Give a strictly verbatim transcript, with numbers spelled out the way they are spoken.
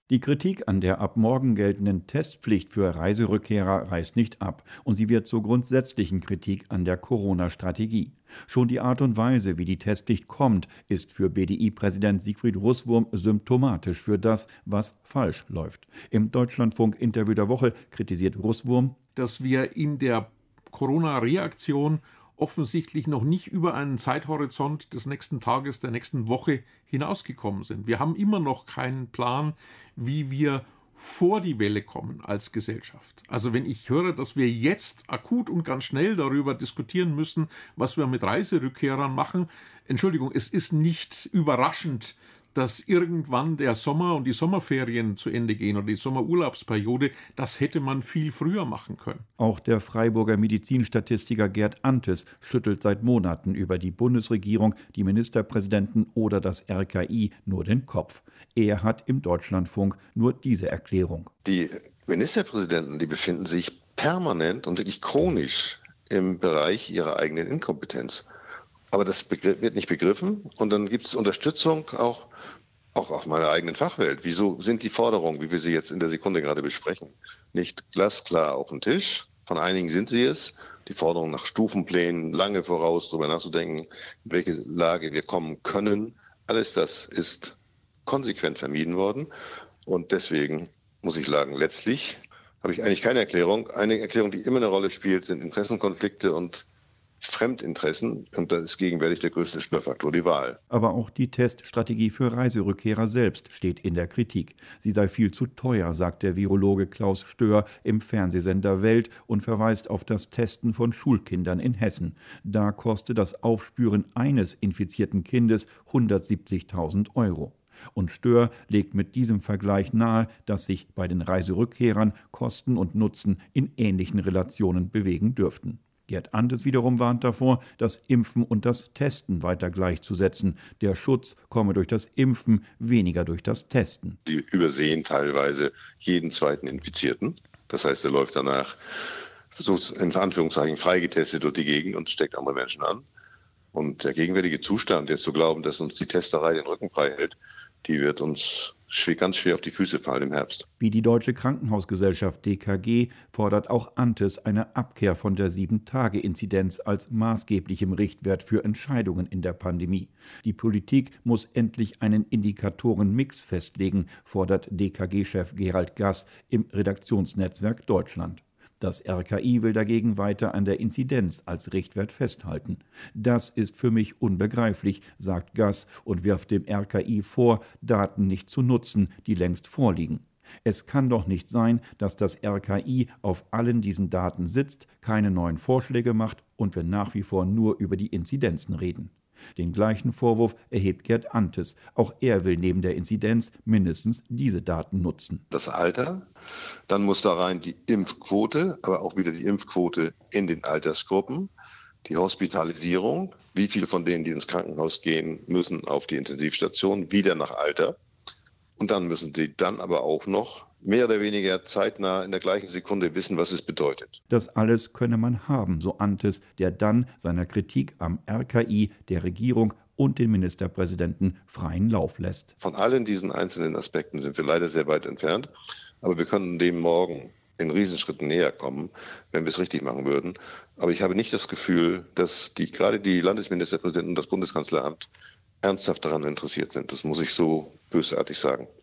Die Kritik an der ab morgen geltenden Testpflicht für Reiserückkehrer reißt nicht ab und sie wird zur grundsätzlichen Kritik an der Corona-Strategie. Schon die Art und Weise, wie die Testpflicht kommt, ist für B D I-Präsident Siegfried Russwurm symptomatisch für das, was falsch läuft. Im Deutschlandfunk-Interview der Woche kritisiert Russwurm, dass wir in der Corona-Reaktion offensichtlich noch nicht über einen Zeithorizont des nächsten Tages, der nächsten Woche hinausgekommen sind. Wir haben immer noch keinen Plan, wie wir vor die Welle kommen als Gesellschaft. Also wenn ich höre, dass wir jetzt akut und ganz schnell darüber diskutieren müssen, was wir mit Reiserückkehrern machen, Entschuldigung, es ist nicht überraschend, dass irgendwann der Sommer und die Sommerferien zu Ende gehen oder die Sommerurlaubsperiode, das hätte man viel früher machen können. Auch der Freiburger Medizinstatistiker Gerd Antes schüttelt seit Monaten über die Bundesregierung, die Ministerpräsidenten oder das R K I nur den Kopf. Er hat im Deutschlandfunk nur diese Erklärung. Die Ministerpräsidenten, die befinden sich permanent und wirklich chronisch im Bereich ihrer eigenen Inkompetenz. Aber das wird nicht begriffen und dann gibt es Unterstützung auch, auch auf meiner eigenen Fachwelt. Wieso sind die Forderungen, wie wir sie jetzt in der Sekunde gerade besprechen, nicht glasklar auf dem Tisch? Von einigen sind sie es. Die Forderung nach Stufenplänen, lange voraus darüber nachzudenken, in welche Lage wir kommen können. Alles das ist konsequent vermieden worden. Und deswegen muss ich sagen, letztlich habe ich eigentlich keine Erklärung. Eine Erklärung, die immer eine Rolle spielt, sind Interessenkonflikte und Fremdinteressen, und das ist gegenwärtig der größte Störfaktor, die Wahl. Aber auch die Teststrategie für Reiserückkehrer selbst steht in der Kritik. Sie sei viel zu teuer, sagt der Virologe Klaus Stör im Fernsehsender Welt und verweist auf das Testen von Schulkindern in Hessen. Da koste das Aufspüren eines infizierten Kindes hundertsiebzigtausend Euro. Und Stör legt mit diesem Vergleich nahe, dass sich bei den Reiserückkehrern Kosten und Nutzen in ähnlichen Relationen bewegen dürften. Gerd Antes wiederum warnt davor, das Impfen und das Testen weiter gleichzusetzen. Der Schutz komme durch das Impfen, weniger durch das Testen. Die übersehen teilweise jeden zweiten Infizierten. Das heißt, er läuft danach, so in Anführungszeichen, freigetestet durch die Gegend und steckt andere Menschen an. Und der gegenwärtige Zustand, jetzt zu glauben, dass uns die Testerei den Rücken frei hält, die wird uns ganz schwer auf die Füße fallen im Herbst. Wie die Deutsche Krankenhausgesellschaft D K G fordert auch Antes eine Abkehr von der sieben-Tage-Inzidenz als maßgeblichem Richtwert für Entscheidungen in der Pandemie. Die Politik muss endlich einen Indikatorenmix festlegen, fordert D K G-Chef Gerald Gass im Redaktionsnetzwerk Deutschland. Das R K I will dagegen weiter an der Inzidenz als Richtwert festhalten. Das ist für mich unbegreiflich, sagt Gass und wirft dem R K I vor, Daten nicht zu nutzen, die längst vorliegen. Es kann doch nicht sein, dass das R K I auf allen diesen Daten sitzt, keine neuen Vorschläge macht und wir nach wie vor nur über die Inzidenzen reden. Den gleichen Vorwurf erhebt Gerd Antes. Auch er will neben der Inzidenz mindestens diese Daten nutzen. Das Alter, dann muss da rein die Impfquote, aber auch wieder die Impfquote in den Altersgruppen, die Hospitalisierung, wie viele von denen, die ins Krankenhaus gehen, müssen auf die Intensivstation, wieder nach Alter. Und dann müssen die dann aber auch noch mehr oder weniger zeitnah in der gleichen Sekunde wissen, was es bedeutet. Das alles könne man haben, so Antes, der dann seiner Kritik am R K I, der Regierung und den Ministerpräsidenten freien Lauf lässt. Von allen diesen einzelnen Aspekten sind wir leider sehr weit entfernt, aber wir können dem morgen in Riesenschritten näher kommen, wenn wir es richtig machen würden. Aber ich habe nicht das Gefühl, dass die, gerade die Landesministerpräsidenten und das Bundeskanzleramt ernsthaft daran interessiert sind. Das muss ich so bösartig sagen.